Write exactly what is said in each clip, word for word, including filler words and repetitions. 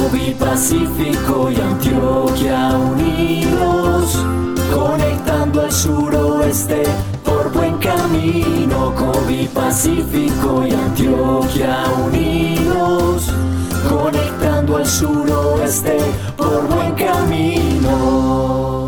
Covi, Pacífico y Antioquia unidos, conectando el suroeste por buen camino. Covi, Pacífico y Antioquia unidos, conectando el suroeste por buen camino.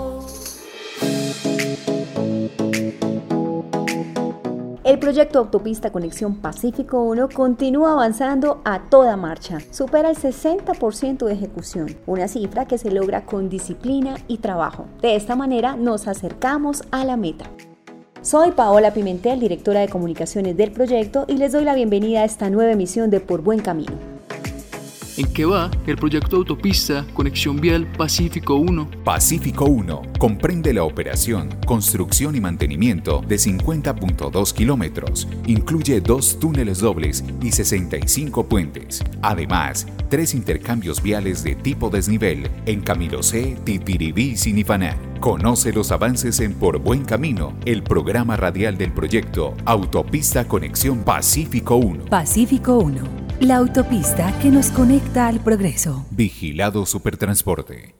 El proyecto Autopista Conexión Pacífico uno continúa avanzando a toda marcha. Supera el sesenta por ciento de ejecución, una cifra que se logra con disciplina y trabajo. De esta manera nos acercamos a la meta. Soy Paola Pimentel, directora de comunicaciones del proyecto, y les doy la bienvenida a esta nueva emisión de Por Buen Camino. ¿En qué va el proyecto Autopista Conexión Vial Pacífico uno? Pacífico uno comprende la operación, construcción y mantenimiento de cincuenta punto dos kilómetros. Incluye dos túneles dobles y sesenta y cinco puentes. Además, tres intercambios viales de tipo desnivel en Camilo C, Titiribí y Sinifaná. Conoce los avances en Por Buen Camino, el programa radial del proyecto Autopista Conexión Pacífico uno. Pacífico uno. La autopista que nos conecta al progreso. Vigilado Supertransporte.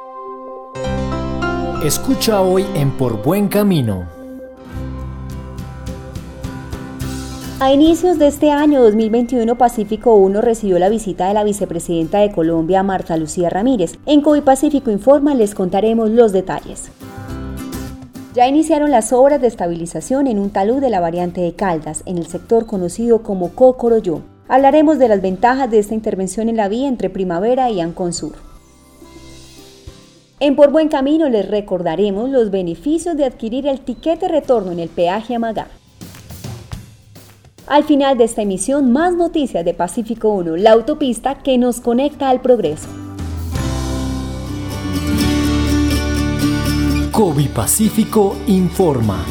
Escucha hoy en Por Buen Camino. A inicios de este año dos mil veintiuno, Pacífico uno recibió la visita de la vicepresidenta de Colombia, Marta Lucía Ramírez. En Covi Pacífico Informa les contaremos los detalles. Ya iniciaron las obras de estabilización en un talud de la variante de Caldas, en el sector conocido como Cocoroyó. Hablaremos de las ventajas de esta intervención en la vía entre Primavera y Ancón Sur. En Por Buen Camino les recordaremos los beneficios de adquirir el tiquete retorno en el peaje Amagá. Al final de esta emisión, más noticias de Pacífico uno, la autopista que nos conecta al progreso. Covi Pacífico Informa.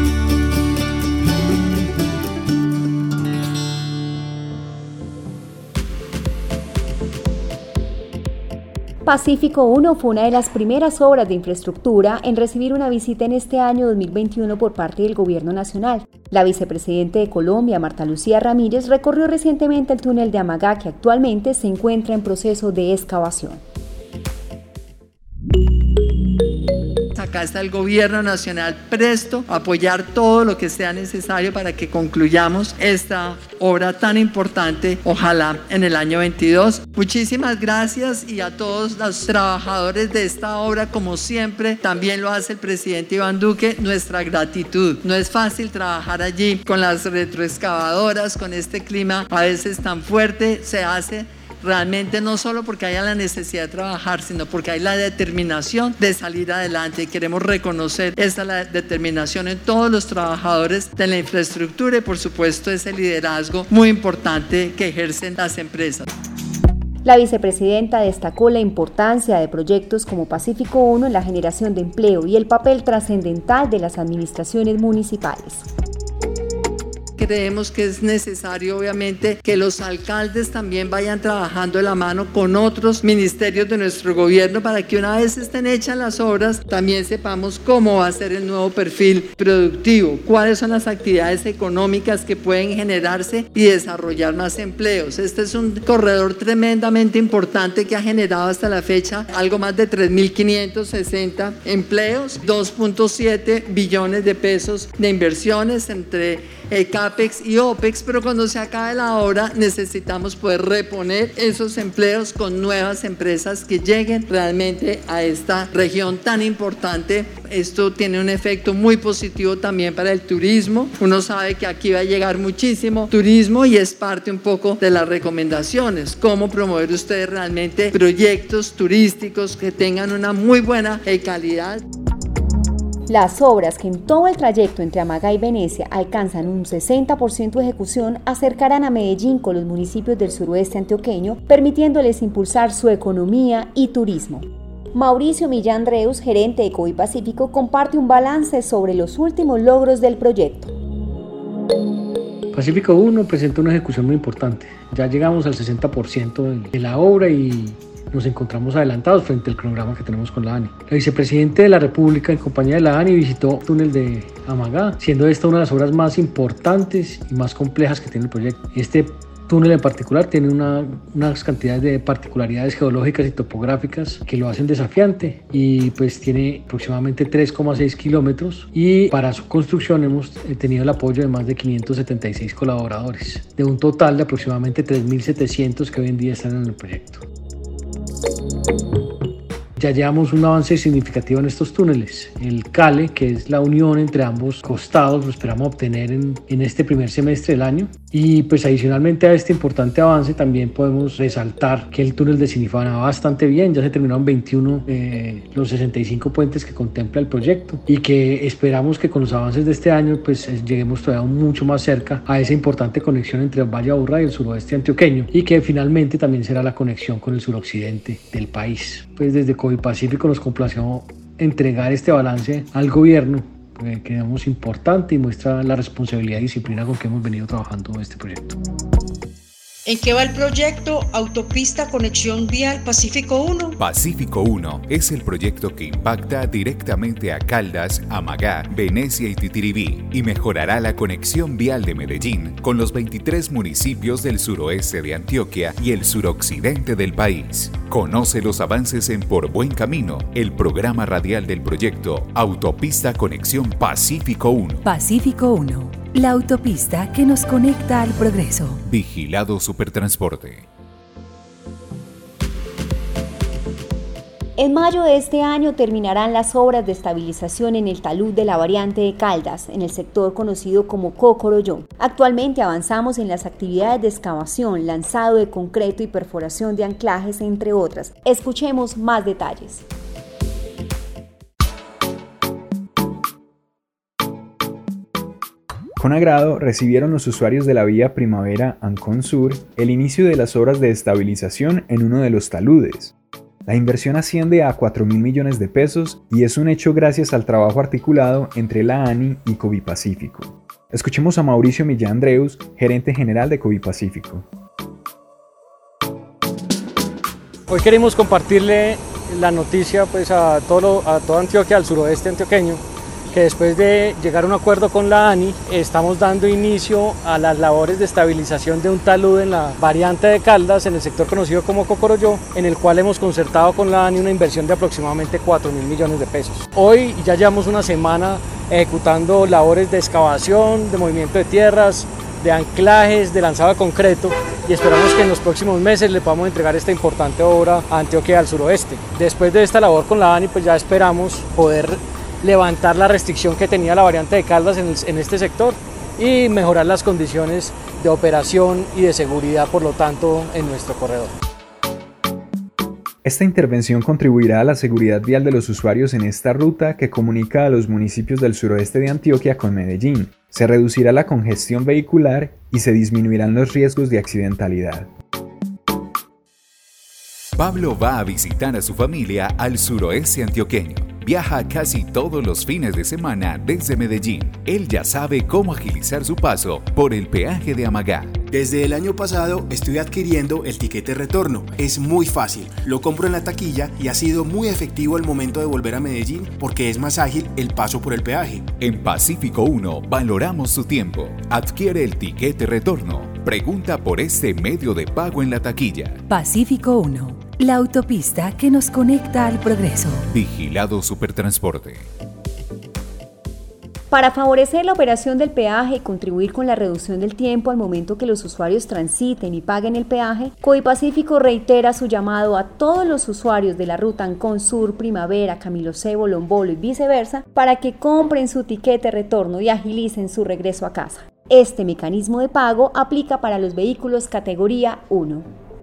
Pacífico uno fue una de las primeras obras de infraestructura en recibir una visita en este año dos mil veintiuno por parte del Gobierno Nacional. La vicepresidenta de Colombia, Marta Lucía Ramírez, recorrió recientemente el túnel de Amagá, que actualmente se encuentra en proceso de excavación. Acá está el Gobierno Nacional presto a apoyar todo lo que sea necesario para que concluyamos esta obra tan importante, ojalá en el año veintidós. Muchísimas gracias, y a todos los trabajadores de esta obra, como siempre, también lo hace el presidente Iván Duque, nuestra gratitud. No es fácil trabajar allí con las retroexcavadoras, con este clima a veces tan fuerte. Se hace realmente no solo porque haya la necesidad de trabajar, sino porque hay la determinación de salir adelante, y queremos reconocer esa la determinación en todos los trabajadores de la infraestructura y, por supuesto, ese liderazgo muy importante que ejercen las empresas. La vicepresidenta destacó la importancia de proyectos como Pacífico uno en la generación de empleo y el papel trascendental de las administraciones municipales. Creemos que es necesario, obviamente, que los alcaldes también vayan trabajando de la mano con otros ministerios de nuestro gobierno, para que una vez estén hechas las obras, también sepamos cómo va a ser el nuevo perfil productivo, cuáles son las actividades económicas que pueden generarse y desarrollar más empleos. Este es un corredor tremendamente importante que ha generado hasta la fecha algo más de tres mil quinientos sesenta empleos, dos punto siete billones de pesos de inversiones entre eh, CAPEX y OPEX, pero cuando se acabe la obra necesitamos poder reponer esos empleos con nuevas empresas que lleguen realmente a esta región tan importante. Esto tiene un efecto muy positivo también para el turismo. Uno sabe que aquí va a llegar muchísimo turismo, y es parte un poco de las recomendaciones, cómo promover ustedes realmente proyectos turísticos que tengan una muy buena calidad. Las obras, que en todo el trayecto entre Amagá y Venecia alcanzan un sesenta por ciento de ejecución, acercarán a Medellín con los municipios del suroeste antioqueño, permitiéndoles impulsar su economía y turismo. Mauricio Millán Reus, gerente de Covi Pacífico, comparte un balance sobre los últimos logros del proyecto. Pacífico uno presenta una ejecución muy importante. Ya llegamos al sesenta por ciento de la obra y nos encontramos adelantados frente al cronograma que tenemos con la ANI. La vicepresidenta de la República, en compañía de la ANI, visitó el túnel de Amagá, siendo esta una de las obras más importantes y más complejas que tiene el proyecto. Este túnel en particular tiene una, unas cantidades de particularidades geológicas y topográficas que lo hacen desafiante y pues tiene aproximadamente tres coma seis kilómetros y para su construcción hemos tenido el apoyo de más de quinientos setenta y seis colaboradores, de un total de aproximadamente tres mil setecientos que hoy en día están en el proyecto. Ya llevamos un avance significativo en estos túneles. El CALE, que es la unión entre ambos costados, lo esperamos obtener en, en este primer semestre del año. Y pues adicionalmente a este importante avance también podemos resaltar que el túnel de Sinifán va bastante bien. Ya se terminaron veintiuno eh, los sesenta y cinco puentes que contempla el proyecto y que esperamos que con los avances de este año pues lleguemos todavía mucho más cerca a esa importante conexión entre el Valle Aburrá y el suroeste antioqueño y que finalmente también será la conexión con el suroccidente del país. Pues desde Pacífico nos complació entregar este balance al gobierno, que creemos importante y muestra la responsabilidad y disciplina con que hemos venido trabajando este proyecto. ¿En qué va el proyecto Autopista Conexión Vial Pacífico uno? Pacífico uno es el proyecto que impacta directamente a Caldas, Amagá, Venecia y Titiribí y mejorará la conexión vial de Medellín con los veintitrés municipios del suroeste de Antioquia y el suroccidente del país. Conoce los avances en Por Buen Camino, el programa radial del proyecto Autopista Conexión Pacífico uno. Pacífico uno, la autopista que nos conecta al progreso. Vigilado Supertransporte. En mayo de este año terminarán las obras de estabilización en el talud de la variante de Caldas, en el sector conocido como Cocorolló. Actualmente avanzamos en las actividades de excavación, lanzado de concreto y perforación de anclajes, entre otras. Escuchemos más detalles. Con agrado recibieron los usuarios de la vía Primavera Ancón Sur el inicio de las obras de estabilización en uno de los taludes. La inversión asciende a cuatro mil millones de pesos y es un hecho gracias al trabajo articulado entre la ANI y Covipacífico. Escuchemos a Mauricio Millán Andreus, gerente general de Covipacífico. Hoy queremos compartirle la noticia pues, a, todo, a toda Antioquia, al suroeste antioqueño, que después de llegar a un acuerdo con la ANI, estamos dando inicio a las labores de estabilización de un talud en la variante de Caldas, en el sector conocido como Cocorolló, en el cual hemos concertado con la ANI una inversión de aproximadamente cuatro mil millones de pesos. Hoy ya llevamos una semana ejecutando labores de excavación, de movimiento de tierras, de anclajes, de lanzado de concreto y esperamos que en los próximos meses le podamos entregar esta importante obra a Antioquia al suroeste. Después de esta labor con la ANI, pues ya esperamos poder levantar la restricción que tenía la variante de Caldas en, el, en este sector y mejorar las condiciones de operación y de seguridad, por lo tanto, en nuestro corredor. Esta intervención contribuirá a la seguridad vial de los usuarios en esta ruta que comunica a los municipios del suroeste de Antioquia con Medellín. Se reducirá la congestión vehicular y se disminuirán los riesgos de accidentalidad. Pablo va a visitar a su familia al suroeste antioqueño. Viaja casi todos los fines de semana desde Medellín. Él ya sabe cómo agilizar su paso por el peaje de Amagá. Desde el año pasado estoy adquiriendo el tiquete retorno. Es muy fácil, lo compro en la taquilla y ha sido muy efectivo el momento de volver a Medellín porque es más ágil el paso por el peaje. En Pacífico uno valoramos su tiempo. Adquiere el tiquete retorno. Pregunta por este medio de pago en la taquilla. Pacífico uno, la autopista que nos conecta al progreso. Vigilado Supertransporte. Para favorecer la operación del peaje y contribuir con la reducción del tiempo al momento que los usuarios transiten y paguen el peaje, Covipacífico reitera su llamado a todos los usuarios de la ruta Ancón Sur, Primavera, Camilo Sebo, Lombolo y viceversa para que compren su tiquete retorno y agilicen su regreso a casa. Este mecanismo de pago aplica para los vehículos categoría uno.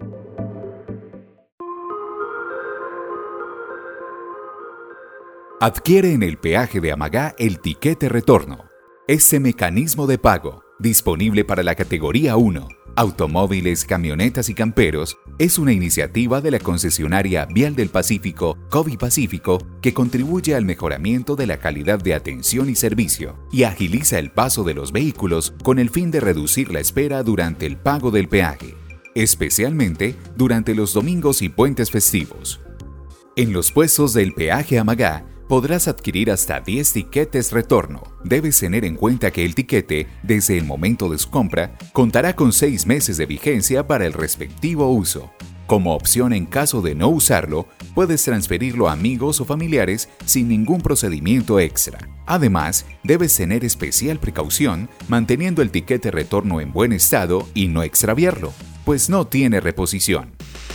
Adquiere en el peaje de Amagá el tiquete retorno. Este mecanismo de pago, disponible para la categoría uno, automóviles, camionetas y camperos, es una iniciativa de la concesionaria Vial del Pacífico, Covipacífico, que contribuye al mejoramiento de la calidad de atención y servicio y agiliza el paso de los vehículos con el fin de reducir la espera durante el pago del peaje, especialmente durante los domingos y puentes festivos. En los puestos del peaje Amagá, podrás adquirir hasta diez tiquetes retorno. Debes tener en cuenta que el tiquete, desde el momento de su compra, contará con seis meses de vigencia para el respectivo uso. Como opción en caso de no usarlo, puedes transferirlo a amigos o familiares sin ningún procedimiento extra. Además, debes tener especial precaución manteniendo el tiquete retorno en buen estado y no extraviarlo, pues no tiene reposición.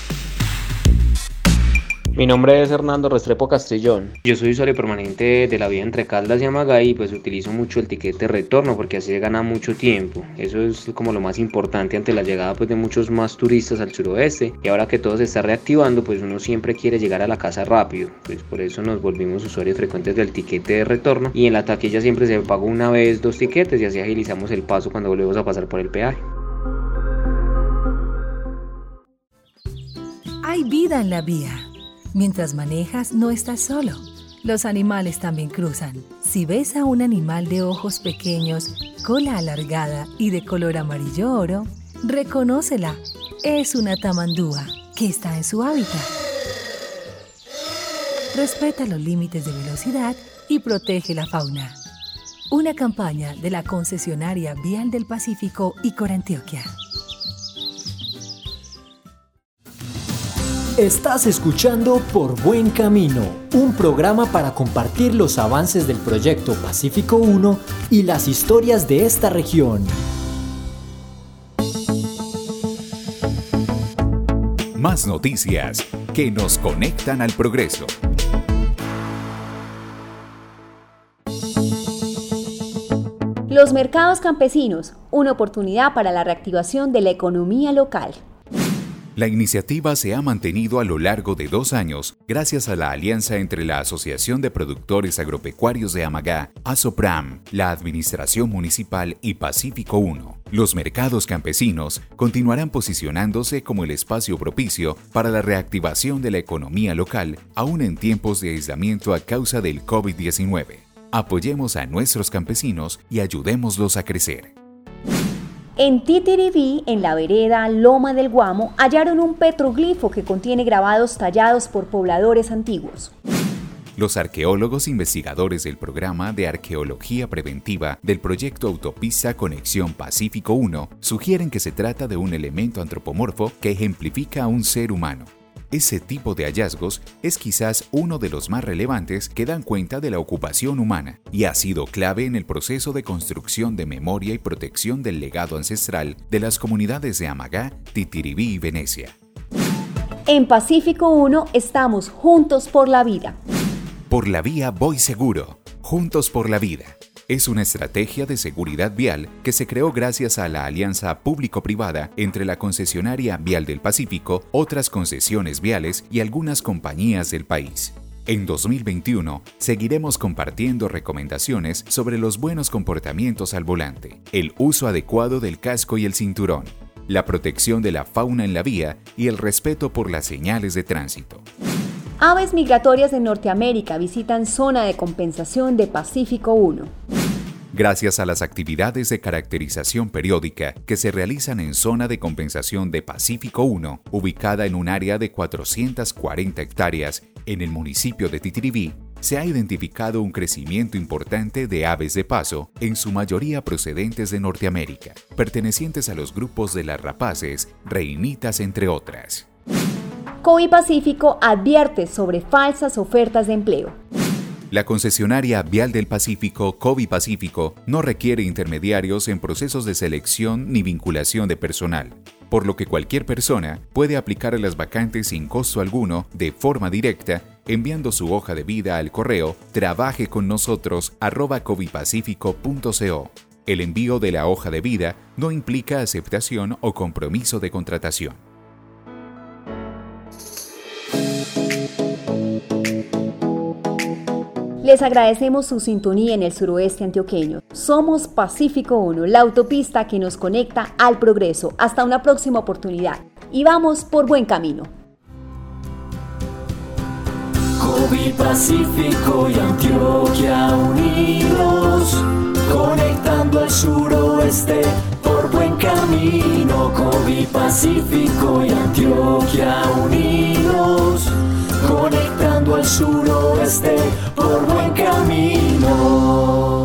Mi nombre es Hernando Restrepo Castellón. Yo soy usuario permanente de la vía entre Caldas y Amagá y pues utilizo mucho el tiquete retorno porque así se gana mucho tiempo. Eso es como lo más importante ante la llegada pues de muchos más turistas al suroeste, y ahora que todo se está reactivando pues uno siempre quiere llegar a la casa rápido, pues por eso nos volvimos usuarios frecuentes del tiquete de retorno, y en la taquilla siempre se pagó una vez dos tiquetes y así agilizamos el paso cuando volvemos a pasar por el peaje. Hay vida en la vía. Mientras manejas, no estás solo. Los animales también cruzan. Si ves a un animal de ojos pequeños, cola alargada y de color amarillo oro, reconócela. Es una tamandúa que está en su hábitat. Respeta los límites de velocidad y protege la fauna. Una campaña de la concesionaria Vial del Pacífico y Corantioquia. Estás escuchando Por Buen Camino, un programa para compartir los avances del proyecto Pacífico uno y las historias de esta región. Más noticias que nos conectan al progreso. Los mercados campesinos, una oportunidad para la reactivación de la economía local. La iniciativa se ha mantenido a lo largo de dos años gracias a la alianza entre la Asociación de Productores Agropecuarios de Amagá, ASOPRAM, la Administración Municipal y Pacífico uno. Los mercados campesinos continuarán posicionándose como el espacio propicio para la reactivación de la economía local, aún en tiempos de aislamiento a causa del COVID diecinueve. Apoyemos a nuestros campesinos y ayudémoslos a crecer. En Titiribí, en la vereda Loma del Guamo, hallaron un petroglifo que contiene grabados tallados por pobladores antiguos. Los arqueólogos investigadores del programa de arqueología preventiva del proyecto Autopista Conexión Pacífico uno sugieren que se trata de un elemento antropomorfo que ejemplifica a un ser humano. Ese tipo de hallazgos es quizás uno de los más relevantes que dan cuenta de la ocupación humana y ha sido clave en el proceso de construcción de memoria y protección del legado ancestral de las comunidades de Amagá, Titiribí y Venecia. En Pacífico uno estamos juntos por la vida. Por la vía voy seguro, juntos por la vida. Es una estrategia de seguridad vial que se creó gracias a la alianza público-privada entre la concesionaria Vial del Pacífico, otras concesiones viales y algunas compañías del país. En dos mil veintiuno seguiremos compartiendo recomendaciones sobre los buenos comportamientos al volante, el uso adecuado del casco y el cinturón, la protección de la fauna en la vía y el respeto por las señales de tránsito. Aves migratorias de Norteamérica visitan zona de compensación de Pacífico uno. Gracias a las actividades de caracterización periódica que se realizan en zona de compensación de Pacífico uno, ubicada en un área de cuatrocientas cuarenta hectáreas en el municipio de Titiribí, se ha identificado un crecimiento importante de aves de paso, en su mayoría procedentes de Norteamérica, pertenecientes a los grupos de las rapaces, reinitas, entre otras. COVI Pacífico advierte sobre falsas ofertas de empleo. La concesionaria Vial del Pacífico, COVI Pacífico, no requiere intermediarios en procesos de selección ni vinculación de personal, por lo que cualquier persona puede aplicar a las vacantes sin costo alguno de forma directa, enviando su hoja de vida al correo trabaje con nosotros arroba covipacifico punto co. El envío de la hoja de vida no implica aceptación o compromiso de contratación. Les agradecemos su sintonía en el suroeste antioqueño. Somos Pacífico uno, la autopista que nos conecta al progreso. Hasta una próxima oportunidad. Y vamos por buen camino. COVI Pacífico y Antioquia unidos, conectando el suroeste por buen camino. COVI Pacífico y Antioquia unidos, conectando conectando al suroeste por buen camino.